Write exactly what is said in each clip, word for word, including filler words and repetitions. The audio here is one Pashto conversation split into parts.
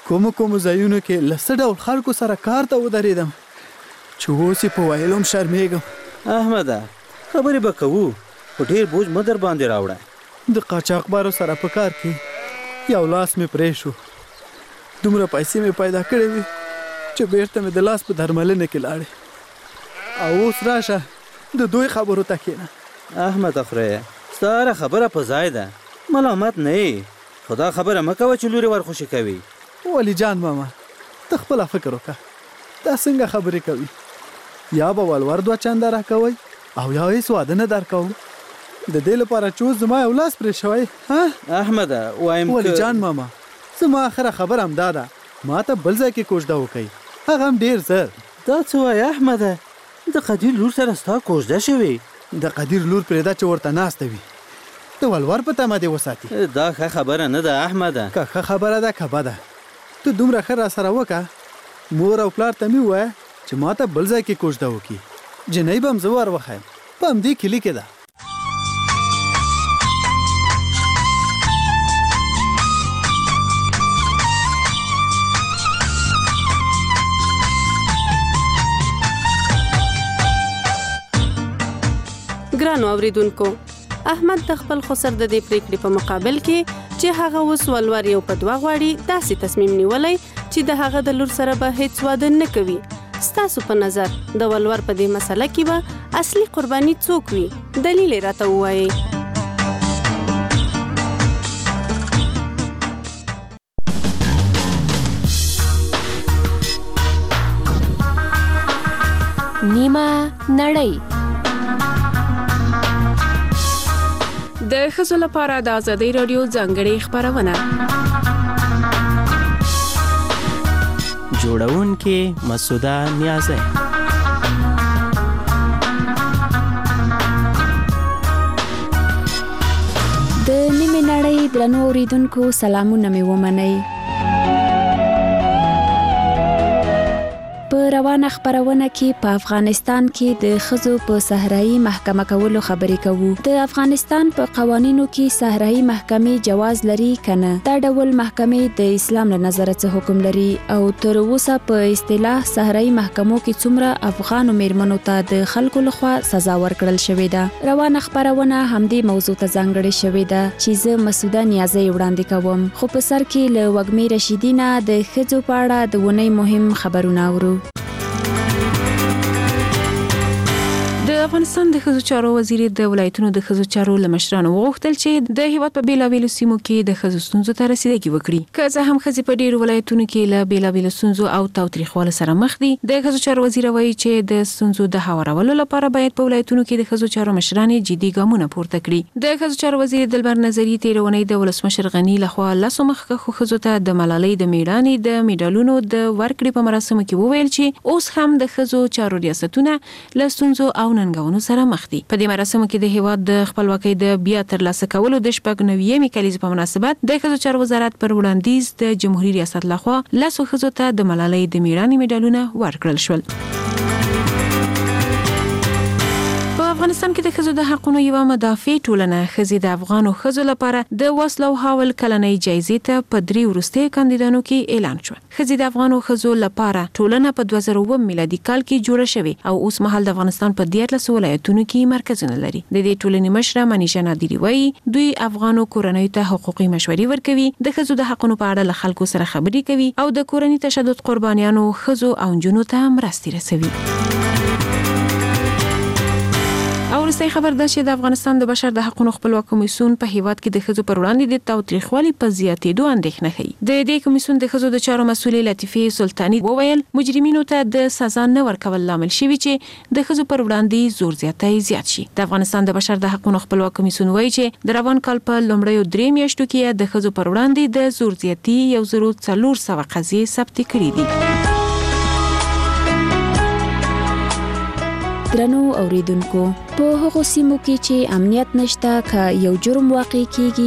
کوم کوم ځایونو کې له څه ډول خلکو سره کار ته ودرېدم چې اوس یې په ویلو هم شرمېږم. احمده خبرې به کوو خو ډېر بوج مه در باندې راوړه. د قاچاقبارو سره په کار کې یو لاس مې پرې شو. دومره پیسې مې پیدا کړې وې چې بیرته مې د لاس په درملنه کې لاړې. او اوس راشه د دوی خبرو ته کښېنه. احمد افره ستا هره خبره په ځای ده، ملامت نه یې، خو دا خبره مه کوه چې لورې ورخوشي کوي. ولی جان ماما ته خپله فکر وکړه، دا څنګه خبرې کوي؟ یا به ولور دوه چنده راکوئ او یا هېڅ واده نه درکوم. د دې لپاره چې اوس زما یو لاس پرې شوی. ها احمده وایم ولی جان ماما زما آخره خبره همدا ده، ما ته بل ځای کې کوژده وکئ، هغه هم ډېر زر. دا څه وایې احمده؟ د قدیر لور سره ستا کوژده شوې؟ د قدیر لور پرېږده چې ورته ناسته وي، د ولور په تمه دې وساتي. دا ښه خبره نه ده احمده. که ښه خبره ده که بده، ته دومره ښه راسره وکړه، مور او پلار ته مې ووایه چې ما ته بل ځای کې کوژده وکړي، جنۍ به هم زه ور وښیم، په همدې کلي کې ده. ګرانو اوریدونکو، احمد د خپل خسر د دې پریکړې په مقابل کې چې هغه اوس ولور یو په دوه غواړي داسې تصمیم نیولی چې د هغه د لور سره به هیڅ واده نه کوي. ستاسو په نظر د ولور په دې مسله کې به اصلي قرباني څوک وي؟ دلیل یې راته ووایئ. نیمه نړۍ د ښځو لپاره د ازادۍ راډیو ځانګړې خپرونه. جوړونکې مسعوده نیازی. د نیمه نړۍ درنو اوریدونکو سلامونه مې ومنئ. په روانه خبرونه کې په افغانستان کې د ښځو په صحرایي محکمه کولو خبرې کوو. د افغانستان په قوانینو کې صحرایي محکمې جواز لري کنه؟ دا ډول محکمې د اسلام له نظره څه حکم لري او تر اوسه په اصطلاح صحرایي محکمو کې څومره افغانو میرمنو ته د خلکو لخوا سزا ورکړل شوې ده؟ روانه خبرونه همدې موضوع ته ځانګړې شوې ده چې زه مسعوده نیازی وړاندې کوم. خو په سر کې له وږمې رشیدي نه د ښځو په اړه د اونۍ مهم خبرونه اورو. د افغانستان د ښځو چارو وزیر د ولایتونو د ښځو چارو له مشرانو وغوښتل چې د هیواد په بیلابیلو سیمو کې د ښځو ستونزو ته رسیدګي وکړي. که څه هم ښځې په ډیرو ولایتونو کې له بیلابیلو ستونزو او تاوتریخوالي سره مخ دي، د ښځو چارو وزیر وایي چې د ستونزو د هوارولو لپاره باید په ولایتونو کې د ښځو چارو مشران جدي ګامونه پورته کړي. د ښځو چارو وزیر دلبر نظری تیرونی د ولسمشر غنی لخوا لاسو مخکښو ښځو ته د ملالۍ د میړانې د میډالونو د ورکړې په مراسمو کې وویل چې اوس هم د ښځو چارو ریاستونه له ستونزو او ننګونو سره مخ دي. په دې مراسمو کې د هیواد د خپلواکۍ د بیا ترلاسه کولو د شپږ نوېمې کلیزې په مناسبت د ښځو چارو وزارت پر وړاندیز د جمهوریت ریاست لخوا لسو ښځو ته د ملالۍ د میړانې میډالونه ورکړل شول. افغانستان کې د ښځو د حقونو یوه مدافع ټولنه ښځې د افغانو ښځو لپاره د وسلو حاول کلنۍ جایزې ته په درې وروستیو کاندیدانو کې اعلان شو. ښځې د افغانو ښځو لپاره ټولنه په دوه زره اووه میلادي کال کې جوړه شوې او اوس مهال د افغانستان په دیارلسو ولایتونو کې مرکزونه لري. د دې ټولنې مشره منیژه نادري وایي دوی افغانو کورنیو ته حقوقي مشورې ورکوي، د ښځو د حقونو په اړه له خلکو سره خبرې کوي او د کورني تشدد قربانیانو ښځو او نجونو ته مرستې رسوي. وروستی خبر ده چې د افغانستان د بشر د حقونو خپلواک کمیسیون په هیواد کې د ښځو پر وړاندې د تاوتریخوالي په زیاتېدو اندېښنه ښیي. د دې کمیسیون د ښځو د چارو مسؤلې لطیفې سلطاني وویل مجرمینو ته د سزا نه ورکول لامل شوي چې د ښځو پر وړاندې زور زیاتی زیات شي. د افغانستان د بشر د حقونو خپلواک کمیسیون وایي چې د روان کال په لومړیو درې میاشتو کې د ښځو پر وړاندې د زور زیاتي یو زرو څلور سوه قضیې ثبت کړي دي. درنو اوریدونکو، په هغو سیمو کې چې امنیت نشته که یو جرم واقع کیږي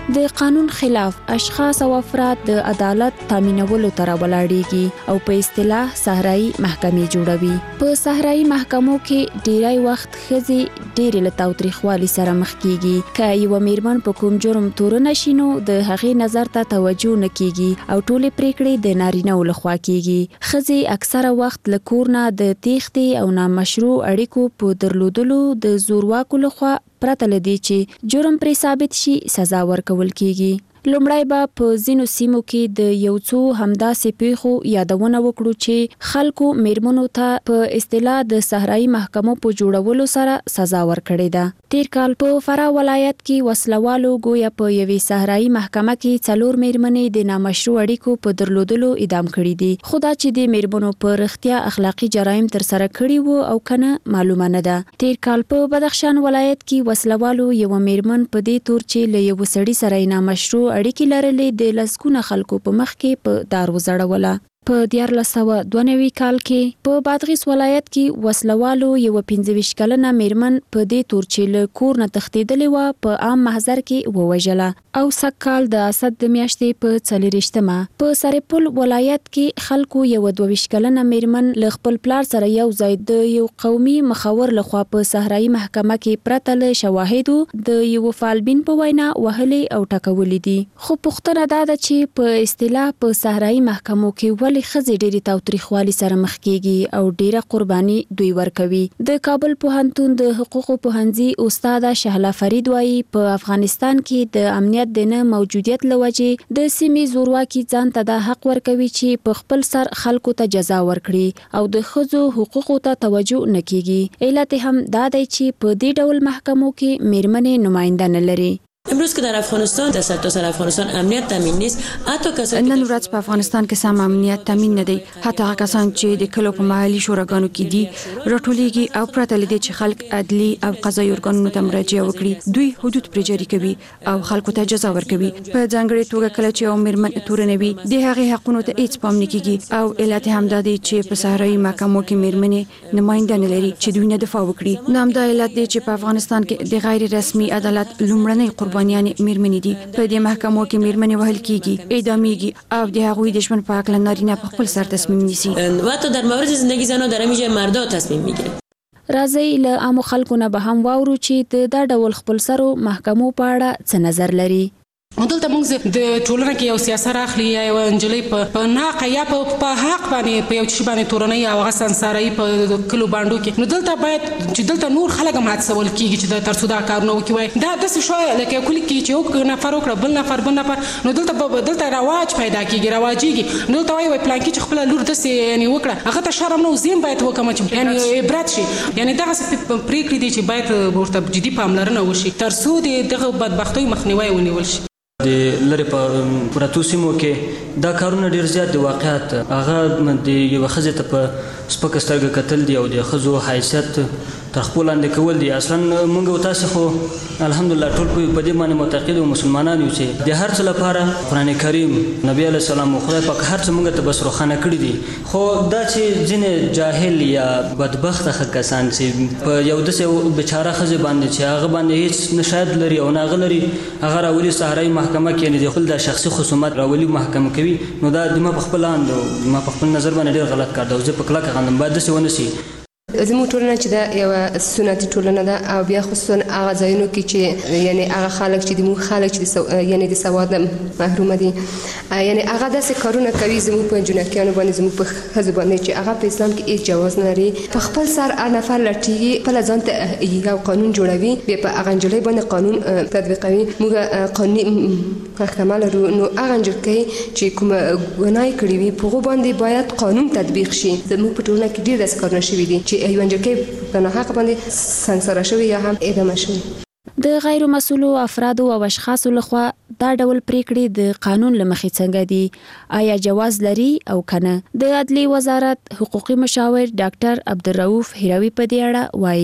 د قانون خلاف اشخاص او افراد د عدالت تامینولو تر ولاړیږي او په اصطلاح صحرایي محکمې جوړوي. په صحرایي محکمو کې ډیری وخت ښځې ډېرې له تاوتریخوالي سره مخ کیږي. که یوه میرمن په کوم جرم تورنه شي نو د هغې نظر ته توجه نه کیږي او ټولې پریکړې د نارینه‌و لخوا کیږي. ښځې اکثره وخت له کور نه د تیښتې او نامشروع اړیکو په درلودلو د زورواکو لخوا پرته له دې چې جرم پرې ثابت شي سزا ورکول کیږي. لومړی به په ځینو سیمو کې د یو څو همداسې پیښو یادونه وکړو چې خلکو میرمنو ته په اصطلاح د صحرایي محکمو په جوړولو سره سزا ورکړې ده. تیر کال په فراه ولایت کې وسلوالو ګویا په یوې صحرایي محکمه کې څلور میرمنې د نامشروع اړیکو په درلودلو اعدام کړي دي. خو دا چې د میرمنو په رښتیا اخلاقي جرایم تر سره کړي وو او کنه معلومه نه ده. تیر کال په بدخشان ولایت کې وسلوالو یو میرمن په دې تور چې له یو سړي سره نامشروع اړیکې لرلې د لسګونه خلکو په مخ کې په دار وزړوله. په دیارلس سوه دوه نوي کال کې په بادغیس ولایت کې وسلوالو یو پنځه ویشت کلنه میرمن په دې تور چې له کور نه تښتېدلې وه په عام محضر کې ووژله. او سږ کال د اسد د میاشتې په څلېرویشتمه په سرپل ولایت کې خلکو یو دوه ویشت کلنه میرمن له خپل پلار سره یو ځای د یو قومي مخور لخوا په صحرایي محکمه کې پرته له شواهدو د یو فالبین په وینا وهلې او ټکولې دي. خو پوښتنه دا ده چې په اصطلاح په صحرایي محکمو کې ولې ښځې ډېرې تاوتریخوالي سره مخ کیږي او ډېره قرباني دوی ورکوي. د کابل پوهنتون د حقوقو پوهنځي استاده شهلا فرید وایي په افغانستان کې د امنیت د نه موجودیت له وجې د سیمې زورواکي ځان ته دا حق ورکوي چې په خپل سر خلکو ته جزا ورکړي او د ښځو حقوقو ته توجه نه کیږي. علت هم دا دی چې په دې ډول محکمو کې میرمنې نماینده نه لري. امروز که در افغانستان در سرتاسر افغانستان امنیت تامین نیست، حتی کسانی نن ورځ په افغانستان کې سم امنیت تامین نه دی. حتی هغه کسان چې د کلو په محلي شوراګانو کې دي راټولیږي او پرته له دې چې خلک عدلي او قضایي ارګانونو ته مراجعه وکړي دوی حدود پرې جاري کوي او خلکو ته جزا ورکوي. په ځانګړې توګه کله چې یو میرمن تورنه وي د هغې حقونو ته هیڅ پام نه کیږي او علت هم دا دی چې په صحرایي محکمو کې میرمنې نماینده نه لري چې دوی نه دفاع وکړي. نو همدا علت دی چې په افغانستان کې د غیر رسمي عدالت لومړنۍ قربانیان میرمنې دي. په دې محکمو کې میرمنې وهل کیږي، اعدامیږي او د هغوی د ژوند په اړه نارینه په خپل سر تصمیم نیسي. و حتی در مورد زندگی زنان در همین جای مردا تصمیم میگیره. راځي له عامو خلکو نه به هم واورو چې د دا ډول خپل سرو محکمو په اړه څه نظر لري. دلته موږ د ټولنه کې یو سیاست اخلي یا یو انجلۍ په ناقه یا په حق باندې په یو شی باندې تورنۍ او هغه سنسارۍ په کلو باندو کې، نو دلته باید چې دلته نور خلک هم هڅول کېږي چې د ترڅو دا کارونه وکړي. وایي دا داسې شوی لکه یو کلي کې چې یو نفر وکړه بل نفر بل نفر نو دلته دلته رواج پیدا کېږي رواجېږي. نو دلته وایي وایي پلانکي چې خپله لور داسې یعنې وکړه هغه ته شرم نه و زه هم باید وکړم چې یعنې عبرت شي. یعنې دغسې پرېکړې دي چې باید ورته جدي پاملرنه وشي ترڅو د دغه بدبختیو مخنیوی ونیول شي. د لرې په پرتو سیمو کې دا کارونه ډېر زیات د واقعیت هغه د یوه ښځې ته په سپکه سترګه کتل دي او د ښځو حیثیت تر خپل لاندې کول دي. اصلا موږ او تاسې خو الحمدلله ټول په دې باندې معتقد او مسلمانان یو چې د هر څه لپاره قرآن کریم نبی علیه السلام او خدای پاک هر څه موږ ته بس روښانه کړي دي. خو دا چې ځینې جاهل یا بدبخته کسان چې په یو داسې بېچاره ښځې باندې چې هغه باندې هېڅ نه شاید لري او نه هغه لري هغه راولي صحرایي محکمه کې یعنې د خپل د شخصي خصومت راولي محکمه کوي، نو دا د ما په خپل اند ما په خپل نظر باندې ډېر غلط کار دی او زه په کلکه غندم باید داسې ونه شي. زموږ ټولنه چې دا یوه سنتي ټولنه ده او بیا خصوصا هغه ځایونو کې چې یعنې هغه خلک چې د موږ خلک چې یعنې د سواد محرومه دي یعنې هغه داسې کارونه کوي زموږ په جنکیانو باندې زموږ په ښځو باندې چې هغه په اسلام کې هېڅ جواز نه لري. په خپل سر هر نفر لټېږي خپله ځان ته یو قانون جوړوي بیا په هغه نجلۍ باندې قانون تطبیقوي. موږ قانوني محکمه لرو نو هغه نجلۍ چې کومه ګناه یې کړې وي په هغو باندې باید قانون تطبیق شي. زموږ په ټولنه کې ډېر داسې کارونه شوي دي چې یو نجلۍ په ناحقه باندې سنساره شوې یا هم اعدامه شوې. د غیر مسؤلو افرادو او اشخاصو لخوا دا ډول پریکړې د قانون له مخې څنګه دي؟ آیا جواز لري او کنه؟ د عدلي وزارت حقوقي مشاور ډاکټر عبدالرؤف هروي په دې اړه وایي.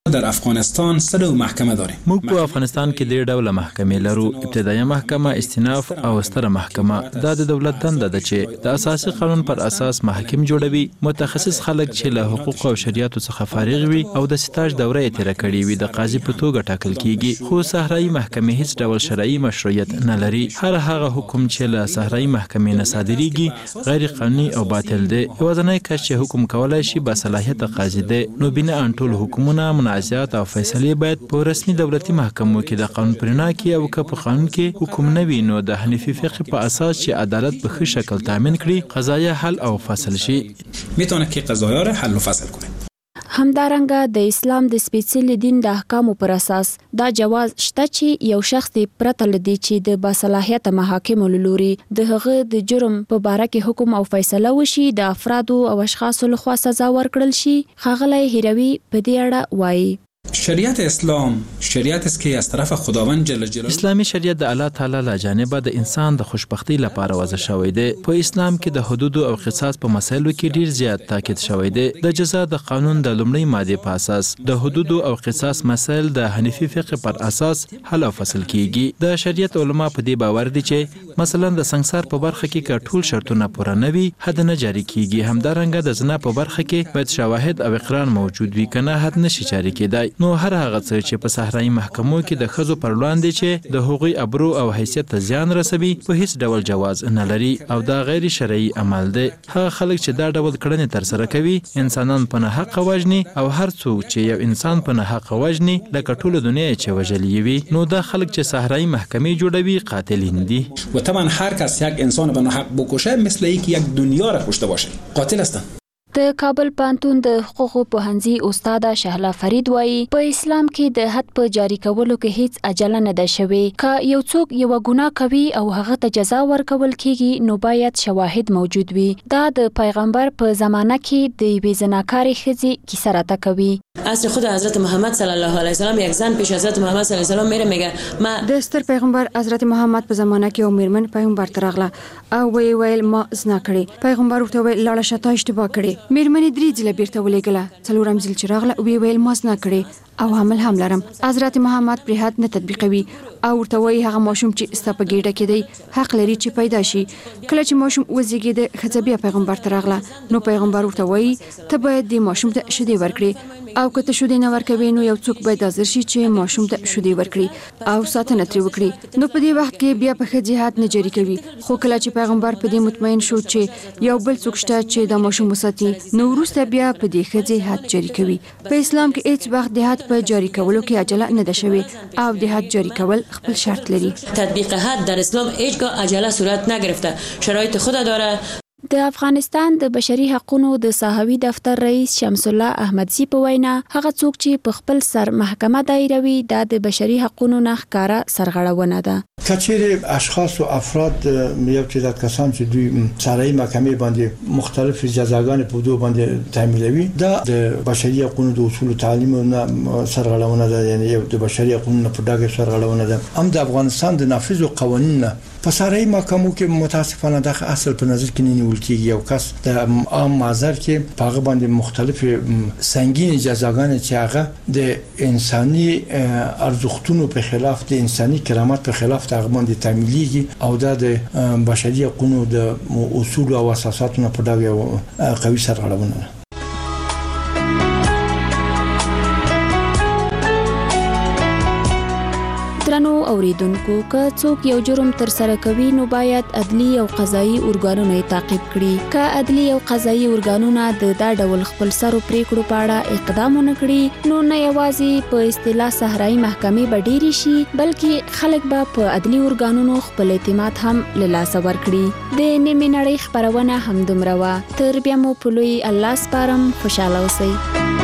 در افغانستان سه ډول محکمه داریم. موږ په افغانستان کې درې ډوله محکمې لرو. ابتدایي محکمه، استیناف او ستره محکمه. دا د دولت دنده ده چې د اساسي قانون پر اساس محاکم جوړوي. متخصص خلک چې له حقوق او شریعت څخه فارغ وي او د سټاج دوره یې تیر کړې وي د قاضي په توګه ټاکل کیږي. خو صحرایي محکمې هیڅ ډول شرعي مشروعیت نه لري. هر هغه حکم چې له صحرایي محکمې نه صادریږي غیر قانوني او باطل دی. یوازینی کس چې حکم کولای شي با صلاحیت قاضي دی. نو بنا ان ټول حکومتونه منازعات او فیصلې باید په رسمي دولتي محکمو کې د قانون پرنا کې او که په قانون کې حکم نه وي نو د حنفي فقه په اساس چې عدالت په ښه شکل تامین کړي قضایه حل او فصل شي. میتونه که قضایا را حل و فصل کنه. همدارنګه د اسلام د سپېڅلي دین د احکامو پر اساس دا جواز شته چې یو شخص پرته لدی چې د باصلاحیت محاکمو لوري د هغه د جرم په باره کې حکم او فیصله وشي د افرادو او اشخاصو لخوا سزا ورکړل شي. ښاغلی هیروي په دې اړه وایي شریعت اسلام شریعت است که از طرف خداوند جل جلاله اسلامی شریعت د الله تعالی له جانبه د انسان د خوشبختی لپاره وضع شوی دی. په اسلام کې د حدود او قصاص په مسایلو کې ډیر زیات تاکید شوی دی. د جزا د قانون د لومړی ماده په اساس د حدود او قصاص مسایل د حنفي فقه پر اساس حل او فصل کیږي. د شریعت علما په دې باور دي چې مثلا د سنگسار په برخه کې کټول شرطونه پوره نه وي حد نه جاری کیږي. همدارنګه د زنا په برخه کې باید شواهد او اقرار موجود وي کنه حد نشي جاری کېدای. نو هر هغه څه چې په صحرایي محکمو کې د ښځو پر وړاندې چې د هغوی ابرو او حیثیت ته زیان رسوي په هیڅ ډول جواز نه لري او دا غیر شرعي عمل دی. هغه خلک چې دا ډول کړنې ترسره کوي انسانان په ناحق وژني او هر څوک چې یو انسان په ناحق وژني لکه ټوله دنیا چې وژلی وي نو دا خلک چې صحرایي محکمې جوړوي قاتلین دي. و طبعا هر کس یک انسان به ناحق بکشه مثل اینکه یک دنیا را کشته باشه قاتل هستند. د کابل پوهنتون د حقوقو پوهنځي استاد شهلا فرید وایي په اسلام کې د حد په جاری کولو کې هیڅ عجله نه ده شوې. که یو څوک یو ګناه کوي او هغه ته جزا ورکول کیږي نو باید شواهد موجود وي. دا د پیغمبر په زمانه کې د یوې زناکارې ښځې کیسه راته کوي. اصل خود حضرت محمد صلی الله علیه و سلم یک زن پیش حضرت محمد صلی الله علیه و سلم میره میگه ما د ستر پیغمبر حضرت محمد په زمانه کې او میرمن پیغمبر ترغله او وی ویل ما زنا کړی. پیغمبر ورته ویل لاړه شته اشتباه کړی. میرمن درې ځله بیرته ولېګله څلورم ځل چې راغله وی ویل ما زنا کړی او حمل هم لرم. حضرت محمد پر حد نه تطبیقوي او ورته وایي هغه ماشوم چې ستا په ګېډه کې دی حق لري چې پیدا شي. کله چې ماشوم وزېږېده ښځه بیا پیغمبر ته راغله نو پیغمبر ورته وایي ته باید دې ماشوم ته شیدې ورکړې او که ته شیدې نه ورکوې نو یو څوک باید حاضر شي چې ماشوم ته شیدې ورکړي او ساتنه ترې وکړي. نو په دې وخت کې بیا په ښځې حد نه جاري کوي. خو کله چې پیغمبر په دې مطمئن شو چې یو بل څوک شته چې دا ماشوم وساتي نو وروسته بیا په دې ښځې حد جاري کوي. په اسلام کې هیڅ وخت د حد په جاري کولو کې عجله نه ده شوې او د حد جاری کول خپل شرط لري. تطبیق حد در اسلام هیچگاه عجله صورت نگرفته. شرایط خود داره. د افغانستان د بشري حقوقو د ساحوي دفتر رئیس شمس الله احمدزي په وینا هغه څوک چې په خپل سر محکمه دایروي د بشري حقوقو نه ښکارا سرغړونه ده. کچېر اشخاص او افراد یو تعداد کسان چې دوی صحرایي محکمې باندې مختلف جزاګان په دوه باندې تعمیلوي دا د بشري حقوقو د اصول تعلیم نه سرغړونه ده. یعنی یو د بشري حقوقو په ډاګه سرغړونه ده. هم د افغانستان د نافذ قوانین په صحرایي محکمو کې متاسفانه د اصل په نظر کې نه نیول کېږي. یو کس د عام معذر کې په هغه باندې مختلف سنگین جزاګان چې هغه د انساني ارزښتونو په خلاف د انساني کرامت په خلاف هغه باندې تعمیلېږي او دا د بشري حقوقو د اصول او اساساتو په ډاګه قوي سرغړونه ده. درنو اوریدونکو که څوک یو جرم تر سره کوي نو باید عدلی او قضایي ارګانونه یې تعقیب کړي. که عدلی او قضایي ارګانونه د دا ډول خپل سرو پریکړو په اړه اقدام ونه کړي نو نه یوازې په اصطلاح صحرایي محکمې به ډېرې شي بلکې خلک به په عدلی ارګانونو خپل اعتماد هم له لاسه ورکړي. د نیمې نړۍ خپرونه همدومره وه. تر بیا مو په لوی الله سپارم. خوشحاله اوسئ.